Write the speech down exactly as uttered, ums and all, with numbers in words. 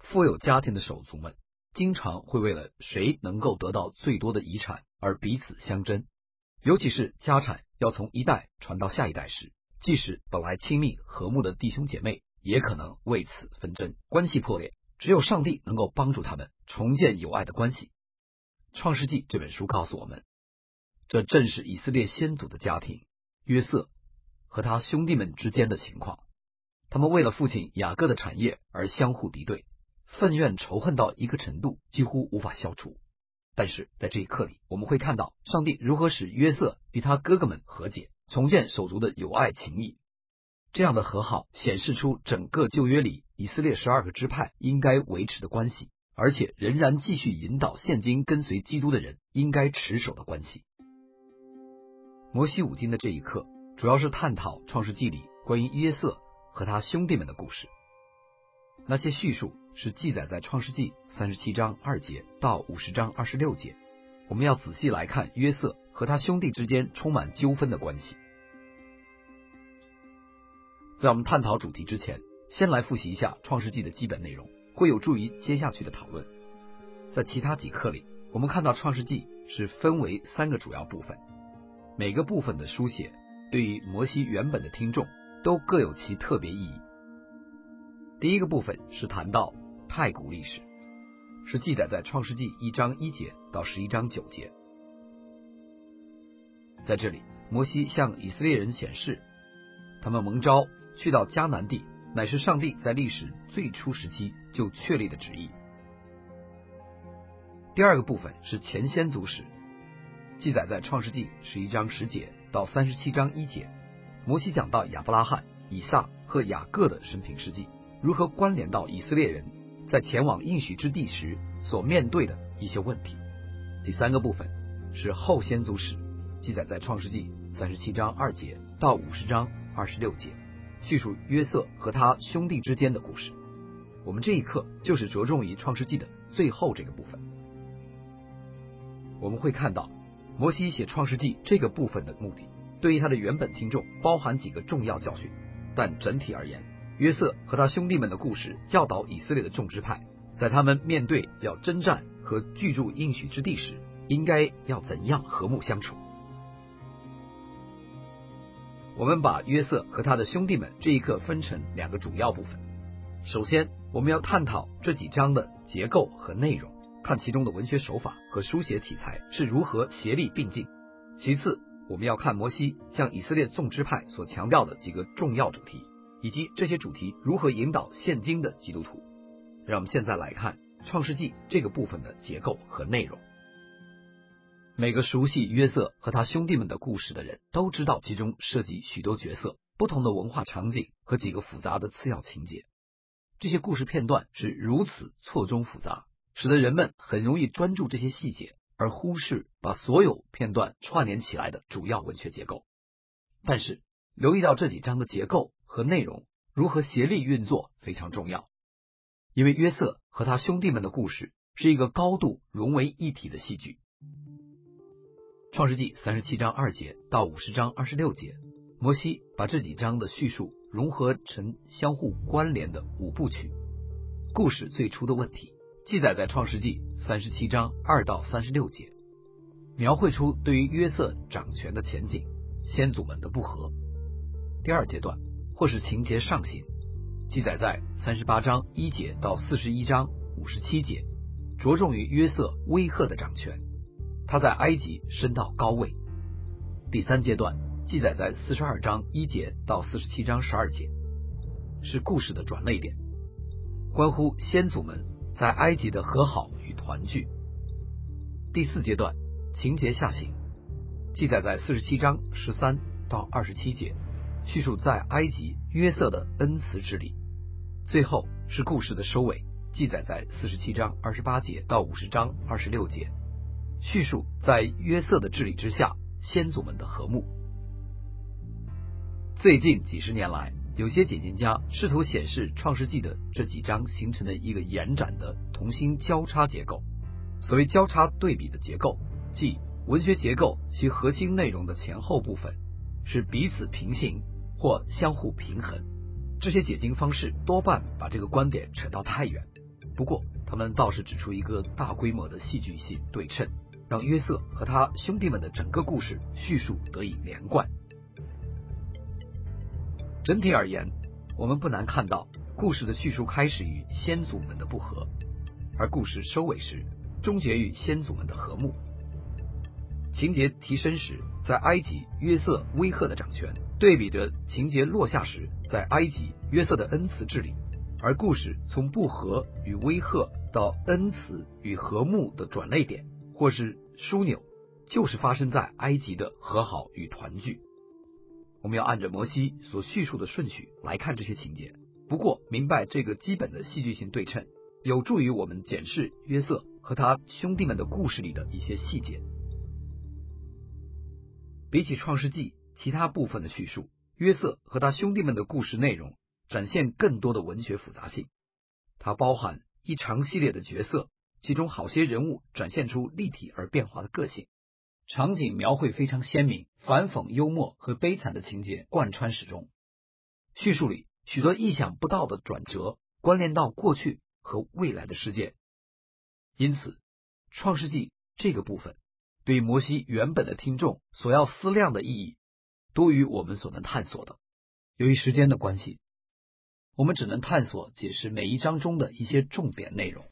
富有家庭的手足们经常会为了谁能够得到最多的遗产而彼此相争，尤其是家产要从一代传到下一代时，即使本来亲密和睦的弟兄姐妹也可能为此纷争，关系破裂。只有上帝能够帮助他们重建友爱的关系。创世纪这本书告诉我们，这正是以色列先祖的家庭约瑟和他兄弟们之间的情况。他们为了父亲雅各的产业而相互敌对，愤怨仇恨到一个程度几乎无法消除。但是在这一刻里，我们会看到上帝如何使约瑟与他哥哥们和解，重建手足的友爱情谊。这样的和好显示出整个旧约里以色列十二个支派应该维持的关系，而且仍然继续引导现今跟随基督的人应该持守的关系。摩西五经的这一课主要是探讨创世纪里关于约瑟和他兄弟们的故事。那些叙述是记载在创世纪三十七章二节到五十章二十六节。我们要仔细来看约瑟和他兄弟之间充满纠纷的关系。在我们探讨主题之前，先来复习一下创世纪的基本内容，会有助于接下去的讨论。在其他几课里，我们看到创世纪是分为三个主要部分，每个部分的书写对于摩西原本的听众都各有其特别意义。第一个部分是谈到太古历史，是记载在创世纪一章一节到十一章九节。在这里，摩西向以色列人显示，他们蒙召去到迦南地，乃是上帝在历史最初时期就确立的旨意。第二个部分是前先祖史，记载在创世纪十一章十节到三十七章一节。摩西讲到亚伯拉罕、以撒和雅各的生平事迹，如何关联到以色列人在前往应许之地时所面对的一些问题。第三个部分是后先祖史，记载在创世纪三十七章二节到五十章二十六节，叙述约瑟和他兄弟之间的故事。我们这一课就是着重于创世纪的最后这个部分。我们会看到摩西写创世纪这个部分的目的，对于他的原本听众包含几个重要教训，但整体而言，约瑟和他兄弟们的故事教导以色列的众支派，在他们面对要征战和居住应许之地时，应该要怎样和睦相处。我们把约瑟和他的兄弟们这一课分成两个主要部分。首先，我们要探讨这几章的结构和内容，看其中的文学手法和书写题材是如何协力并进。其次，我们要看摩西向以色列众支派所强调的几个重要主题，以及这些主题如何引导现今的基督徒。让我们现在来看创世纪这个部分的结构和内容。每个熟悉约瑟和他兄弟们的故事的人都知道，其中涉及许多角色、不同的文化场景和几个复杂的次要情节。这些故事片段是如此错综复杂，使得人们很容易专注这些细节，而忽视把所有片段串联起来的主要文学结构。但是留意到这几章的结构和内容如何协力运作非常重要，因为约瑟和他兄弟们的故事是一个高度融为一体的戏剧。创世纪三十七章二节到五十章二十六节，摩西把这几章的叙述融合成相互关联的五部曲。故事最初的问题记载在创世纪三十七章二到三十六节，描绘出对于约瑟掌权的前景，先祖们的不和。第二阶段或是情节上行，记载在三十八章一节到四十一章五十七节，着重于约瑟威吓的掌权，他在埃及升到高位。第三阶段记载在四十二章一节到四十七章十二节，是故事的转捩点，关乎先祖们在埃及的和好与团聚。第四阶段情节下行，记载在四十七章十三到二十七节，叙述在埃及约瑟的恩慈之礼。最后是故事的收尾，记载在四十七章二十八节到五十章二十六节，叙述在约瑟的治理之下先祖们的和睦。最近几十年来，有些解经家试图显示创世纪的这几章形成了一个延展的同心交叉结构。所谓交叉对比的结构，即文学结构其核心内容的前后部分是彼此平行或相互平衡。这些解经方式多半把这个观点扯到太远， 不过他们倒是指出一个大规模的戏剧性对称，让约瑟和他兄弟们的整个故事叙述得以连贯。整体而言，我们不难看到，故事的叙述开始于先祖们的不和，而故事收尾时终结于先祖们的和睦。情节提升时，在埃及约瑟威吓的掌权，对比着情节落下时，在埃及约瑟的恩慈治理。而故事从不和与威吓到恩慈与和睦的转捩点，或是枢纽，就是发生在埃及的和好与团聚。我们要按着摩西所叙述的顺序来看这些情节，不过明白这个基本的戏剧性对称，有助于我们检视约瑟和他兄弟们的故事里的一些细节。比起创世纪其他部分的叙述，约瑟和他兄弟们的故事内容展现更多的文学复杂性，它包含一长系列的角色，其中好些人物展现出立体而变化的个性，场景描绘非常鲜明，反讽、幽默和悲惨的情节贯穿始终。叙述里许多意想不到的转折，关联到过去和未来的事件。因此，创世纪这个部分对摩西原本的听众所要思量的意义，多于我们所能探索的。由于时间的关系，我们只能探索解释每一章中的一些重点内容。